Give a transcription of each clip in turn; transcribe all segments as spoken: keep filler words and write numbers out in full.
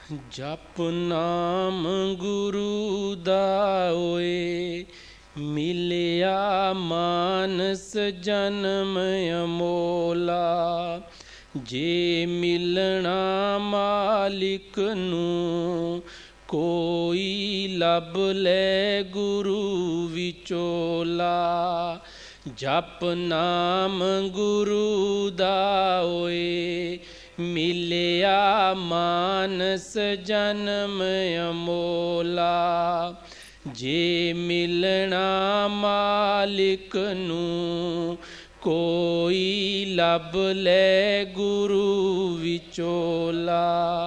ਜਪ ਨਾਮ ਗੁਰੂ ਦਾ ਓਏ, ਮਿਲਿਆ ਮਾਨਸ ਜਨਮ ਅਮੋਲਾ। ਜੇ ਮਿਲਣਾ ਮਾਲਿਕ ਨੂੰ, ਕੋਈ ਲੱਭ ਲੈ ਗੁਰੂ ਵਿਚੋਲਾ। ਜਪ ਨਾਮ ਗੁਰੂ ਦਾ ਓਏ, ਮਿਲਿਆ ਮਾਨਸ ਜਨਮ ਅਮੋਲਾ। ਜੇ ਮਿਲਣਾ ਮਾਲਿਕ ਨੂੰ, ਕੋਈ ਲੱਭ ਲੈ ਗੁਰੂ ਵਿਚੋਲਾ।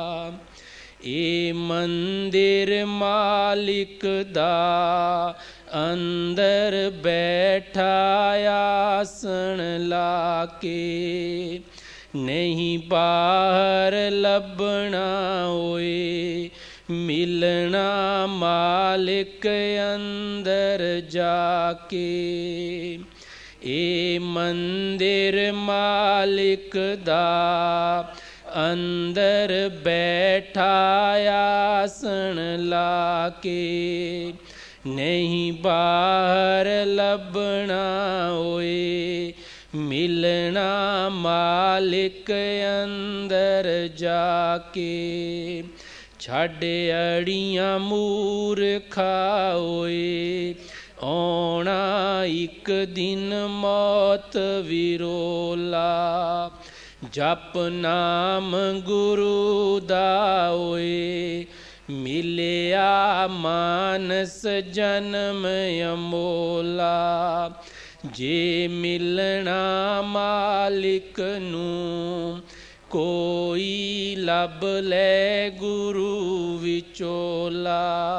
ਇਹ ਮੰਦਿਰ ਮਾਲਿਕ ਦਾ, ਅੰਦਰ ਬੈਠਾ ਆਸਣ ਲਾ ਕੇ। ਨਹੀਂ ਬਾਹਰ ਲੱਭਣਾ ਓਏ, ਮਿਲਣਾ ਮਾਲਿਕ ਅੰਦਰ ਜਾ ਕੇ। ਇਹ ਮੰਦਿਰ ਮਾਲਿਕ ਦਾ, ਅੰਦਰ ਬੈਠਾ ਆਸਣ ਲਾ ਕੇ। ਨਹੀਂ ਬਾਹਰ ਲੱਭਣਾ ਓਏ, ਮਿਲਣਾ ਮਾਲਿਕ ਅੰਦਰ ਜਾ ਕੇ। ਛੱਡ ਅੜੀਆਂ ਮੂਰਖਾ ਓਏ, ਆਉਣਾ ਇੱਕ ਦਿਨ ਮੌਤ ਵਿਰੋਲਾ। ਜਪ ਨਾਮ ਗੁਰੂ ਦਾ ਓਏ, ਮਿਲਿਆ ਮਾਨਸ ਜਨਮ ਅਮੋਲਾ। ਜੇ ਮਿਲਣਾ ਮਾਲਿਕ ਨੂੰ, ਕੋਈ ਲੱਭ ਲੈ ਗੁਰੂ ਵਿਚੋਲਾ।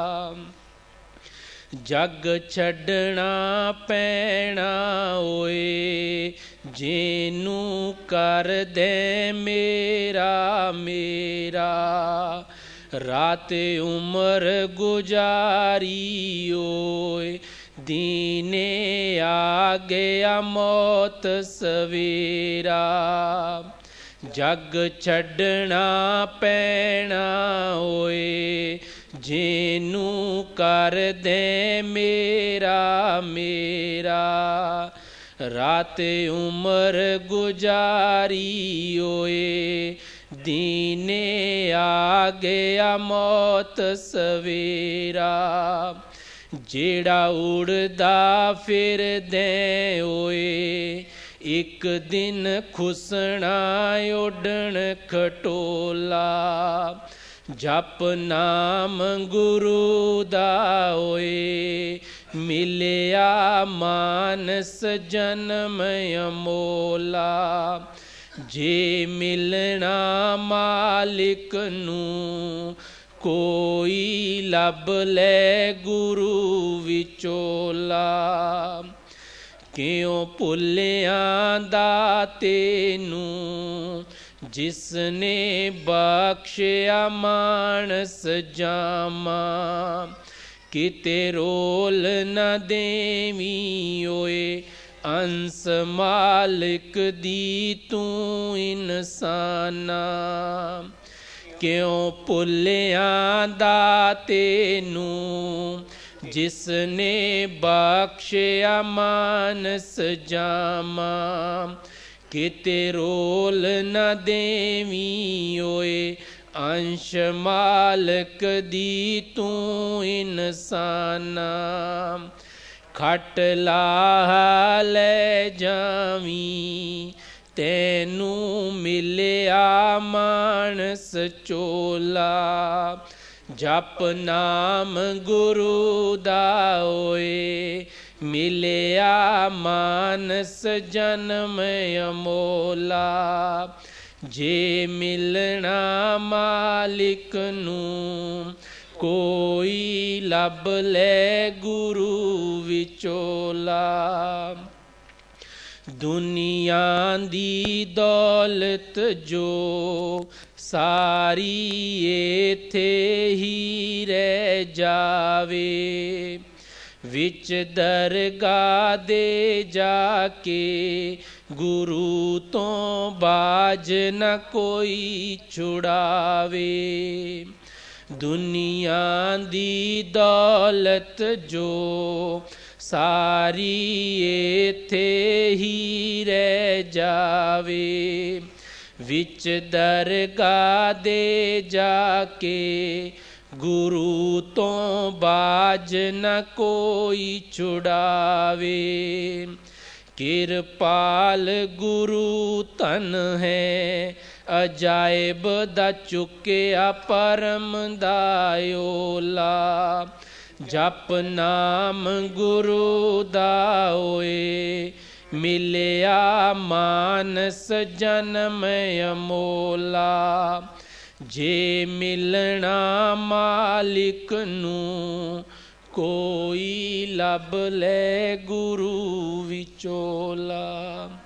ਜਗ ਛੱਡਣਾ ਪੈਣਾ ਓਏ, ਜਿਹਨੂੰ ਕਰ ਦੇ ਮੇਰਾ ਮੇਰਾ। ਰਾਤ ਉਮਰ ਗੁਜ਼ਾਰੀ ਓਏ, ਦੀਨੇ ਆ ਗਿਆ ਮੌਤ ਸਵੇਰਾ। ਜਗ ਛੱਡਣਾ ਪੈਣਾ ਓਏ, ਜਿਹਨੂੰ ਕਰ ਦੇ ਮੇਰਾ ਮੇਰਾ। ਰਾਤ ਉਮਰ ਗੁਜ਼ਾਰੀ ਓਏ, ਦੀਨੇ ਆ ਗਿਆ ਮੌਤ ਸਵੇਰਾ। ਜਿਹੜਾ ਉੜਦਾ ਫਿਰਦੇ ਓਏ, ਇੱਕ ਦਿਨ ਖੁਸਣਾ ਉੱਡਣ ਖਟੋਲਾ। ਜਪ ਨਾਮ ਗੁਰੂ ਦਾ ਓਏ, ਮਿਲਿਆ ਮਾਨਸ ਜਨਮ ਅਮੋਲਾ। ਜੇ ਮਿਲਣਾ ਮਾਲਿਕ ਨੂੰ, ਕੋਈ ਲੱਭ ਲੈ ਗੁਰੂ ਵਿਚੋਲਾ। ਕਿਉਂ ਭੁੱਲਿਆ ਦਾਤੇ ਨੂੰ, ਜਿਸ ਨੇ ਬਖਸ਼ਿਆ ਮਾਨਸ ਜਾਮਾ। ਕਿਤੇ ਰੋਲ ਨਾ ਦੇਵੀਂ ਓਏ, ਅੰਸ ਮਾਲਿਕ ਦੀ ਤੂੰ ਇਨਸਾਨਾ। ਕਿਉਂ ਭੁੱਲਿਆ ਦਾਤੇ ਨੂੰ, ਜਿਸ ਨੇ ਬਖਸ਼ਿਆ ਮਾਨਸ ਜਾਮਾ। ਕਿਤੇ ਰੋਲ ਨਾ ਦੇਵੀਂ ਓਏ, ਅੰਸ਼ ਮਾਲਕ ਦੀ ਤੂੰ ਇਨਸਾਨਾ। ਖਟ ਲਾਹ ਲੈ ਜਾਵੀਂ, ਤੈਨੂੰ ਮਿਲਿਆ ਮਾਨਸ ਚੋਲਾ। ਜਪ ਨਾਮ ਗੁਰੂ ਦਾ ਓਏ, ਮਿਲਿਆ ਮਾਨਸ ਜਨਮ ਅਮੋਲਾ। ਜੇ ਮਿਲਣਾ ਮਾਲਿਕ ਨੂੰ, ਕੋਈ ਲੱਭ ਲੈ ਗੁਰੂ ਵਿਚੋਲਾ। ਦੁਨੀਆ ਦੀ ਦੌਲਤ ਜੋ, ਸਾਰੀ ਏਥੇ ਹੀ ਰਹਿ ਜਾਵੇ। ਵਿੱਚ ਦਰਗਾਹ ਦੇ ਜਾ ਕੇ, ਗੁਰੂ ਤੋਂ ਬਾਜ ਨਾ ਕੋਈ ਛੁਡਾਵੇ। ਦੁਨੀਆ ਦੀ ਦੌਲਤ ਜੋ ਸਾਰੀ ਇੱਥੇ ਹੀ ਰਹਿ ਜਾਵੇ। ਵਿੱਚ ਦਰਗਾਹ ਦੇ ਜਾ ਕੇ ਗੁਰੂ ਤੋਂ ਬਾਜ ਨਾ ਕੋਈ ਛੁਡਾਵੇ। ਕਿਰਪਾਲ ਗੁਰੂ ਧਨ ਹੈ ਅਜਾਇਬ ਦਾ ਚੁੱਕਿਆ ਪਰਮ ਦਾ ਓਲਾ। ਜਪ ਨਾਮ ਗੁਰੂ ਦਾ ਓਏ ਮਿਲਿਆ ਮਾਨਸ ਜਨਮ ਅਮੋਲਾ। ਜੇ ਮਿਲਣਾ ਮਾਲਿਕ ਨੂੰ ਕੋਈ ਲੱਭ ਲੈ ਗੁਰੂ ਵਿਚੋਲਾ।